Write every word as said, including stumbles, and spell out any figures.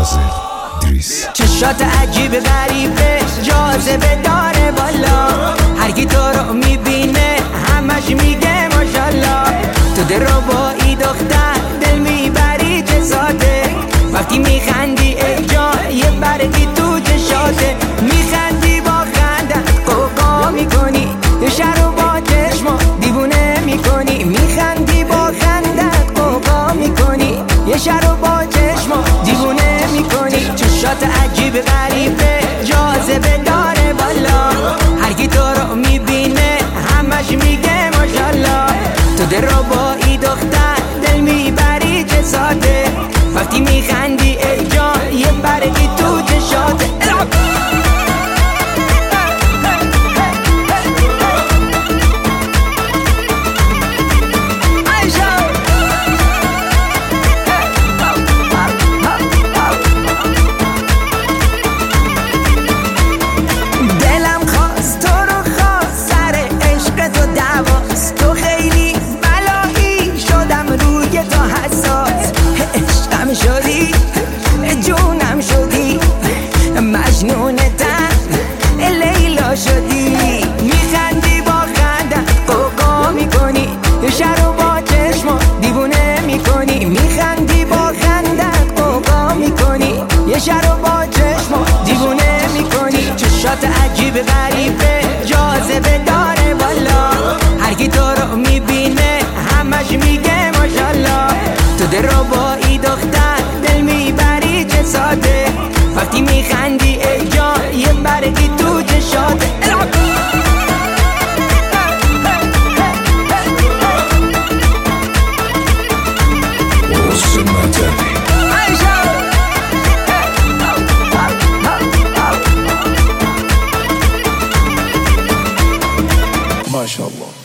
فاضل دریس. چشات عجیب غریبه جاذبه داره بالا، هر کی تو رو میبینه همش میگه ماشالله. تو دل رو با ای دختر دل میبری چه ساده، وقتی میخندی ای جان یه برگی تو چشاته. میخندی با خندت قوقا میکنی، یه شهر رو با چشما دیوونه میکنی. میخندی با خندت قوقا میکنی، یه شهر رو با چشما دیوونه میکنی. چشات عجیب غریبه جاذبه داره بالا، هر کی تو رو میبینه همش میگه ماشالله. تو دل رو با ای دختر دل میبری چه ساده، وقتی میخندی ای جان یه برگی تو چشاته. شدی جونم شدی مجنونتم لیلا شدی. میخندی با خندت قوقا میکنی، یه شهر رو با چشما دیوونه میکنی. میخندی با خندت قوقا میکنی، یه شهر رو با چشما دیوونه میکنی. چشات عجیب غریبه جاذبه داره بالا، هر کی تو رو میبینه همش میگه ماشالله. تو دل رو با ای دختر دل میبری چه ساده، وقتی میخندی ای جان یه برگی تو چشاته. ماشاءالله.